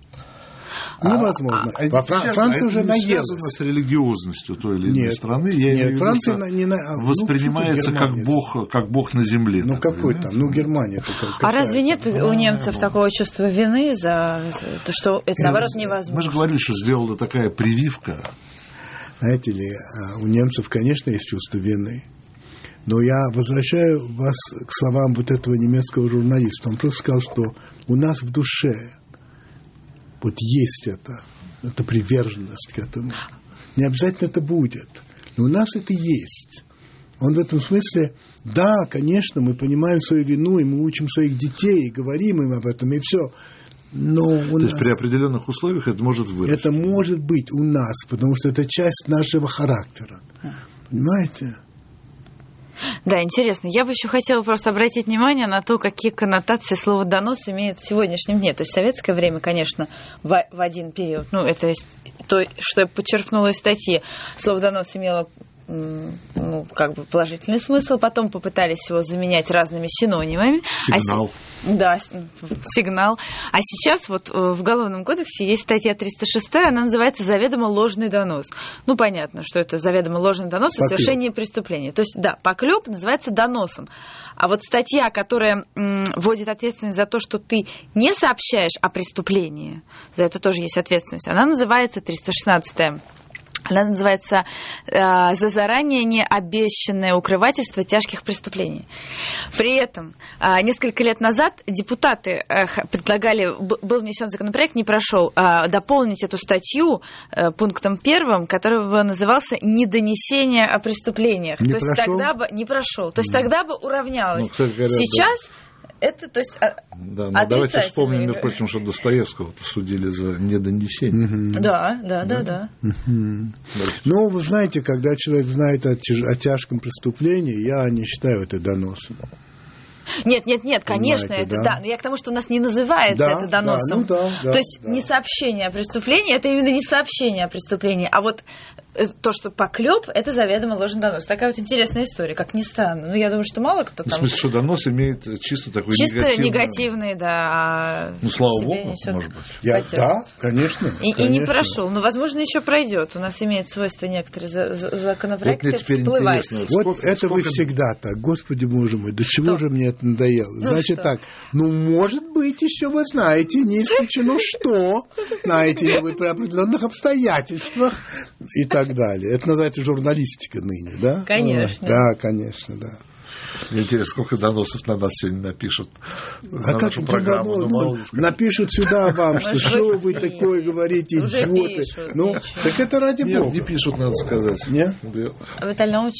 Невозможно. А, Во Фран... сейчас, Франция а уже наелась. С религиозностью той или иной нет, страны. Я нет, Франция на, не на... воспринимается ну, как бог, как бог на земле. Ну, такой, какой там? Ну, Германия. Как, а разве нет у немцев такого чувства вины за то, что это, наоборот, невозможно? Мы же говорили, что сделала такая прививка. Знаете ли, у немцев, конечно, есть чувство вины. Но я возвращаю вас к словам вот этого немецкого журналиста. Он просто сказал, что у нас в душе вот есть это, это приверженность к этому. Не обязательно это будет, но у нас это есть. Он в этом смысле, да, конечно, мы понимаем свою вину, и мы учим своих детей, и говорим им об этом, и все. Но у То нас... есть при определенных условиях это может вырасти. Это может быть у нас, потому что это часть нашего характера. Понимаете? Да, интересно. Я бы еще хотела просто обратить внимание на то, какие коннотации слово «донос» имеет в сегодняшнем дне. То есть в советское время, конечно, в, в один период, ну, это то, что я подчеркнула из статьи, слово «донос» имело ну, как бы положительный смысл, потом попытались его заменять разными синонимами. Сигнал. А, да, сигнал. А сейчас вот в Уголовном кодексе есть статья триста шесть, она называется «Заведомо ложный донос». Ну, понятно, что это заведомо ложный донос о совершении преступления. То есть, да, поклеп называется доносом. А вот статья, которая м, вводит ответственность за то, что ты не сообщаешь о преступлении, за это тоже есть ответственность, она называется триста шестнадцатая. Она называется э, «За заранее необещанное укрывательство тяжких преступлений». При этом э, несколько лет назад депутаты э, предлагали, был внесен законопроект, не прошел, э, дополнить эту статью э, пунктом первым, который бы назывался «Недонесение о преступлениях». Не То прошел? есть тогда бы не прошел. То есть тогда бы уравнялось. Ну, кстати говоря, сейчас... Да. Это, то есть, да, но давайте вспомним, между прочим, что Достоевского судили за недонесение. Mm-hmm. Да, да, да, да. Mm-hmm. Ну, вы знаете, когда человек знает о, тяж- о тяжком преступлении, я не считаю это доносом. Нет, нет, нет, конечно, Понимаете, это да? да. Но я к тому, что у нас не называется да, это доносом. Да, ну, да, да, то есть да. не сообщение о преступлении, это именно не сообщение о преступлении, а вот то, что поклеп, это заведомо ложный донос. Такая вот интересная история, как ни странно. Ну, я думаю, что мало кто там... В смысле, что донос имеет чисто такой чисто негативный... негативный, да. Ну, слава богу, может быть. Я, да, конечно. И, конечно. и не прошел. Но, возможно, еще пройдет. У нас имеет свойство некоторые за, за, законопроекты вот всплывать. Вот сколько, это сколько... вы всегда так. Господи, боже мой, до чего что? же мне это надоело? Ну, Значит что? так, ну, может быть, еще вы знаете, не исключено, что, знаете ли вы, при определенных обстоятельствах и так далее. Это называется журналистика ныне, да? Конечно. Да, конечно, да. Мне интересно, сколько доносов на нас сегодня напишут а на как нашу программу. Ну, ну, напишут сюда вам, что что вы такое говорите, идиоты. Ну, так это ради Нет, бога. не пишут, надо сказать. Нет? Виталий Наумович,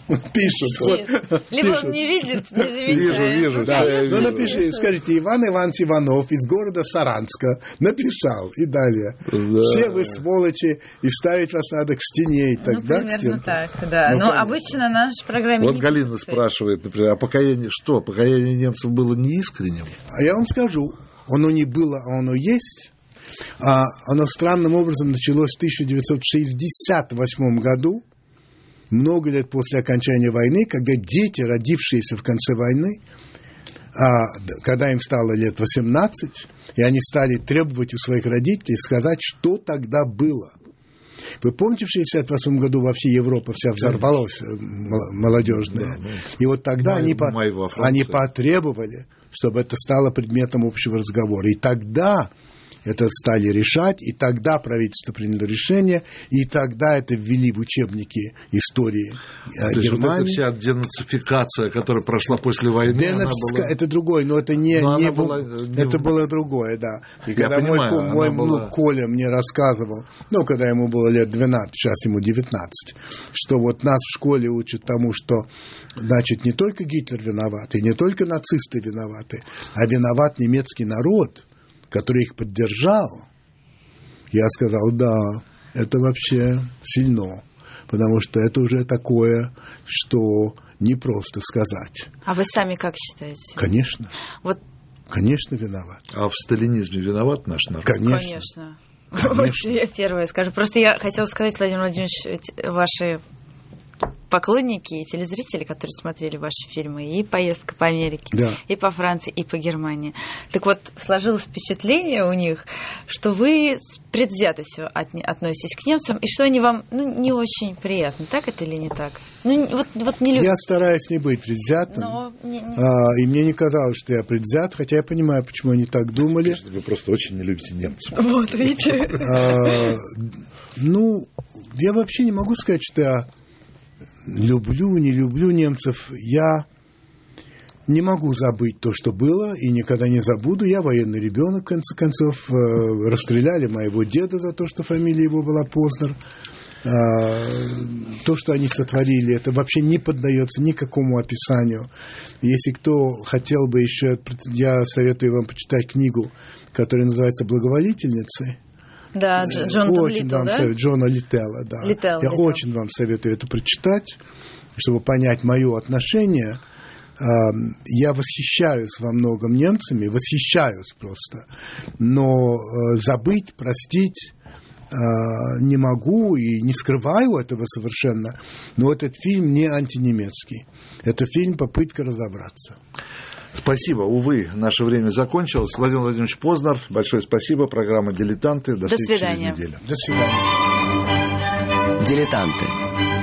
Пишут. Вот. Либо Пишут. он не видит, не замечает. Вижу, вижу, Да. я Ну, вижу. напиши, скажите, Иван Иванович Иванов из города Саранска написал, и далее. Да. Все вы сволочи, и ставить вас надо к стене, и так, Ну, да, к примерно стенке? так, да. Ну, Но конечно. обычно на нашей программе Вот не Галина пишут. спрашивает, например, а покаяние что? Покаяние немцев было неискренним? А я вам скажу, оно не было, а оно есть. А оно странным образом началось в тысяча девятьсот шестьдесят восьмом году, много лет после окончания войны, когда дети, родившиеся в конце войны, а, когда им стало лет восемнадцать, и они стали требовать у своих родителей сказать, что тогда было. Вы помните, в шестьдесят восьмом году вообще Европа вся взорвалась, э, мол- молодежная. И вот тогда Май- они, по- май во Франции. они потребовали, чтобы это стало предметом общего разговора. И тогда это стали решать, и тогда правительство приняло решение, и тогда это ввели в учебники истории э, То есть вот Германии. эта вся денацификация, которая прошла после войны, она Денацифика- была... это другое, но это не, Но не она в- была, э, не это в- было другое, да. И Я когда мой, понимаю, ку- она мой была- внук Коля мне рассказывал, ну, когда ему было лет двенадцать, сейчас ему девятнадцать, что вот нас в школе учат тому, что, значит, не только Гитлер виноват, и не только нацисты виноваты, а виноват немецкий народ, который их поддержал. Я сказал, да, это вообще сильно, потому что это уже такое, что не просто сказать. А вы сами как считаете? Конечно, Вот, конечно, виноват. А в сталинизме виноват наш народ? Конечно. конечно. Конечно. Вот я первая скажу. Просто я хотела сказать, Владимир Владимирович, ведь ваши поклонники и телезрители, которые смотрели ваши фильмы, и «Поездка по Америке», Да. и по Франции, и по Германии. Так вот, сложилось впечатление у них, что вы с предвзятостью отне- относитесь к немцам, и что они вам, ну, не очень приятны. Так это или не так? Ну, вот, вот не любят. Я стараюсь не быть предвзятым, Но не- не- а, и мне не казалось, что я предвзят, хотя я понимаю, почему они так думали. Вы просто очень не любите немцев. Вот, видите? А, ну, я вообще не могу сказать, что я люблю, не люблю немцев. Я не могу забыть то, что было, и никогда не забуду. Я военный ребенок, в конце концов. Э, Расстреляли моего деда за то, что фамилия его была Познер. А, То, что они сотворили, это вообще не поддается никакому описанию. Если кто хотел бы еще, я советую вам почитать книгу, которая называется «Благоволительницы». Да, Дж- Джон очень Литтл, вам да? советую, Джона Литтелла, да. Литтелл, Я Литтелл. очень вам советую это прочитать, чтобы понять мое отношение. А, Я восхищаюсь во многом немцами, восхищаюсь просто, но э, забыть, простить э, не могу и не скрываю этого совершенно. Но этот фильм не антинемецкий. Это фильм «Попытка разобраться». Спасибо. Увы, наше время закончилось. Владимир Владимирович Познер, большое спасибо. Программа «Дилетанты». До, До встречи свидания. через неделю. До свидания. Дилетанты.